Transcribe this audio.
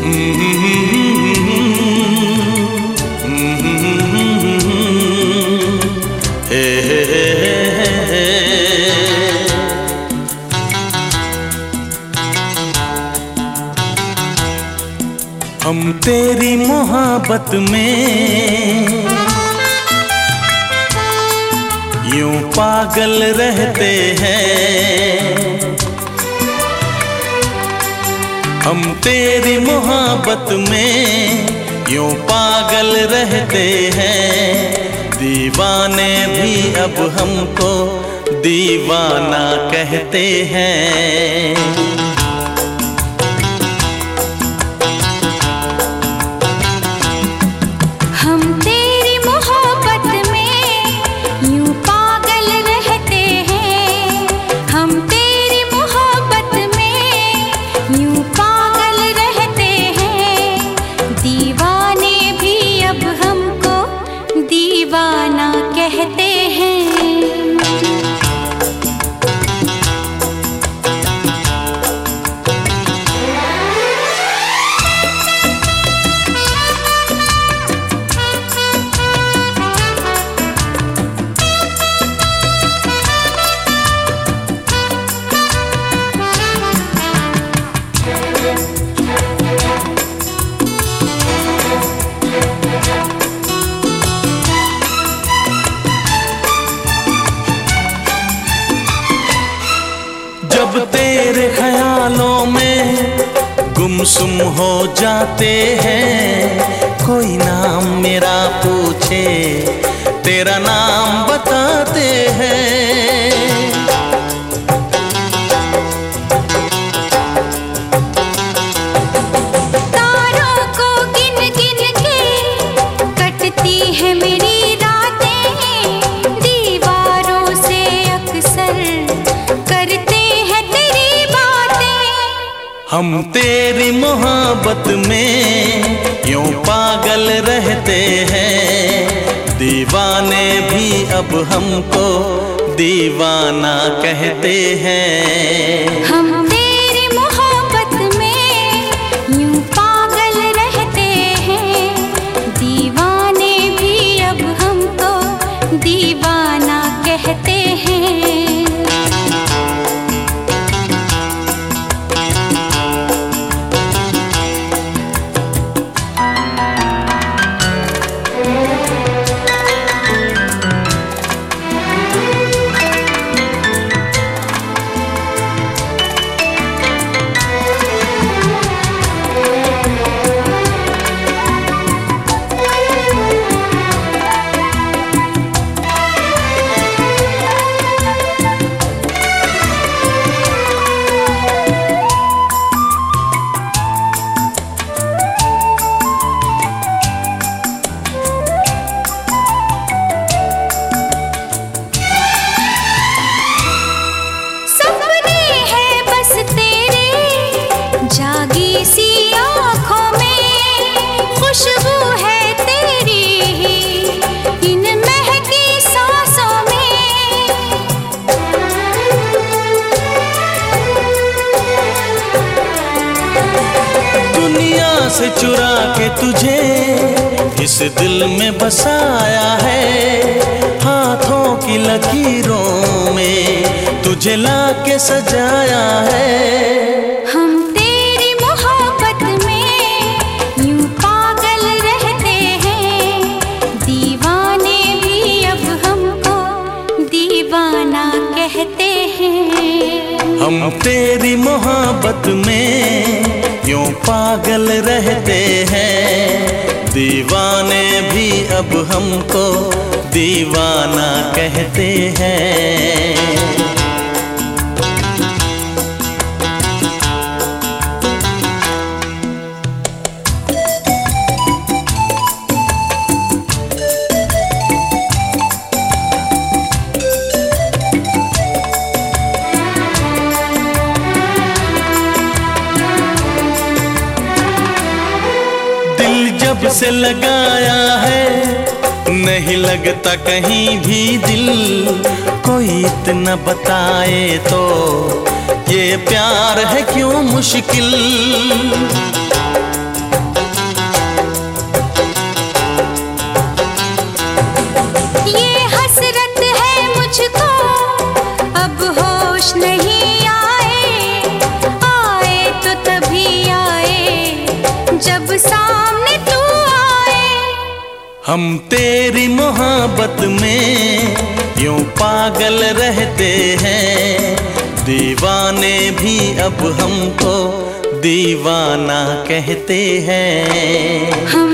हम तेरी मोहब्बत में यूं पागल रहते हैं। हम तेरी मोहब्बत में यूं पागल रहते हैं। दीवाने भी अब हमको दीवाना कहते हैं। दीवाना कहते हैं। जब तेरे ख्यालों में गुमसुम हो जाते हैं। कोई नाम मेरा पूछे तेरा नाम बताते हैं। तारों को गिन गिन के कटती है मेरी रातें। दीवारों से अक्सर करते हम तेरी मोहब्बत में यूं पागल रहते हैं। दीवाने भी अब हमको दीवाना कहते हैं। हम तेरी मोहब्बत में यूं पागल रहते हैं। दीवाने भी अब हमको दीवाना कहते हैं। जागी सी आँखों में खुशबू है तेरी इन महकी सांसों में। दुनिया से चुरा के तुझे इस दिल में बसाया है। हाथों की लकीरों में तुझे लाके सजाया है। हम तेरी मोहब्बत में यूं पागल रहते हैं। दीवाने भी अब हमको दीवाना कहते हैं। जब से लगाया है नहीं लगता कहीं भी दिल। कोई इतना बताए तो ये प्यार है क्यों मुश्किल। जब सामने तू आए। हम तेरी मोहब्बत में यूं पागल रहते हैं, दीवाने भी अब हमको दीवाना कहते हैं। हम